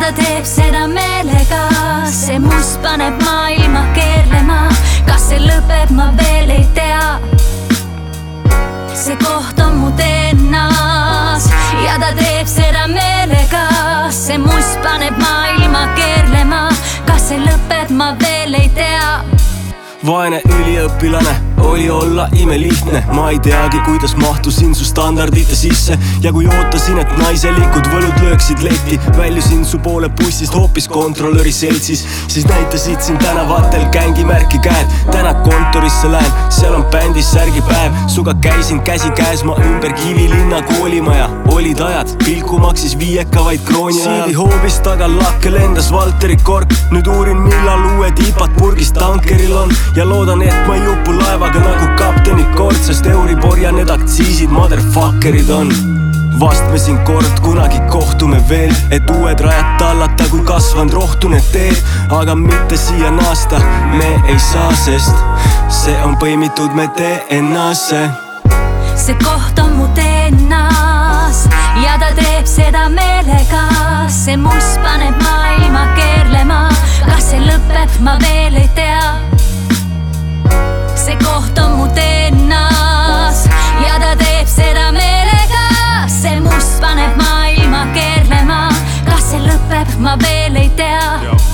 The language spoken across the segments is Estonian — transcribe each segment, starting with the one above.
ta teeb seda meelega. See must paneb maailma keerlema. Kas see lõpeb, ma veel ei tea. See koht on mu DNA-s ja ta teeb seda meelega. See must paneb maailma keerlema. Kas see lõpeb, ma veel ei tea. Vaene üliõpilane oli olla imelihtne. Ma ei teagi, kuidas mahtusin su standardite sisse. Ja kui ootasin, et naiselikud võlud lööksid letti, väljusin su poole bussist hoopis kontrollöri seltsis. Siis näitasid siin tänavatel gängimärki käed. Täna kontorisse lähen, seal on bändis särgipäev. Suga käisin käsi käes ma ümber Kivilinna koolimaja. Olid ajad, pilku maksis 5 vaid krooni ajal. Siidi hoobis taga lakke lendas Valteri kork. Nüüd uurin, millal uued ipad purgis tankeril on. Ja loodan, et ma ei upu laevaga nagu kapteni kord, sest Euribor ja need aktsiisid motherfuckerid on. Vastmesin kord, kunagi kohtume veel, et uued rajad tallata, kui kasvanud rohtune teed. Aga mitte siia naasta me ei saa, sest see on põimitud me DNA-sse. See koht on mu DNA-s ja ta teeb seda meelega. See must paneb maailma keerlema. Kas see lõpeb, ma veel ei tea. See koht on mu DNA-s ja ta teeb seda meelega. See must paneb maailma keerlema. Kas see lõpeb, ma veel ei tea.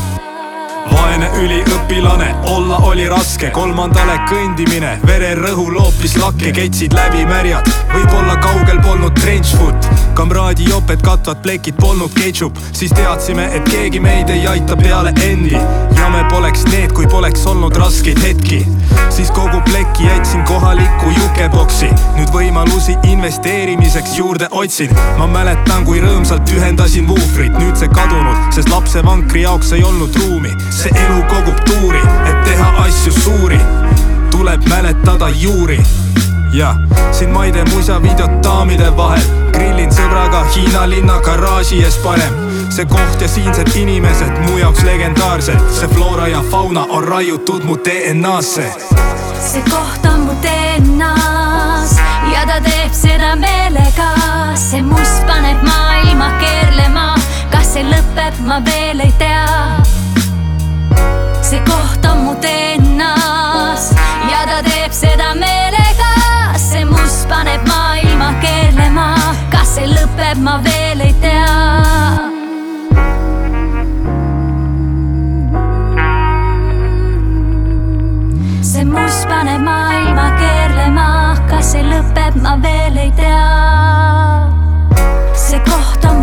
Vaene üliõpilane, olla oli raske. Kolmandale kõndimine, vererõhu loopis lakke. Ketsid läbi märjad, võib-olla kaugel polnud trenchfoot. Kamraadi joped katvad plekid, polnud ketchup. Siis teadsime, et keegi meid ei aita peale endi. Ja me poleks need, kui poleks olnud raskeid hetki. Siis kogu pleki jätsin kohaliku jukeboksi. Nüüd võimalusi investeerimiseks juurde otsin. Ma mäletan, kui rõõmsalt ühendasin vuufrit. Nüüd see kadunud, sest lapse vankri jaoks ei olnud ruumi. See elu kogub tuuri, et teha asju suuri. Tuleb mäletada juuri. Ja siin Maide musa videot daamide vahel. Grillin sõbraga Hiina linna garaaži ees parem. See koht ja siinsed inimesed mu jaoks legendaarsed. See floora ja fauna on raiutud mu DNA-sse. See koht on mu DNA-s ja ta teeb seda meelega. See must paneb maailma keerlema. Kas see lõpeb, ma veel ei tea. See koht on mu DNA-s ja ta teeb seda meelega. See must paneb maailma keerlema. Kas see lõpeb, ma veel ei tea. See must paneb maailma keerlema. Kas see lõpeb, ma veel ei tea. See koht on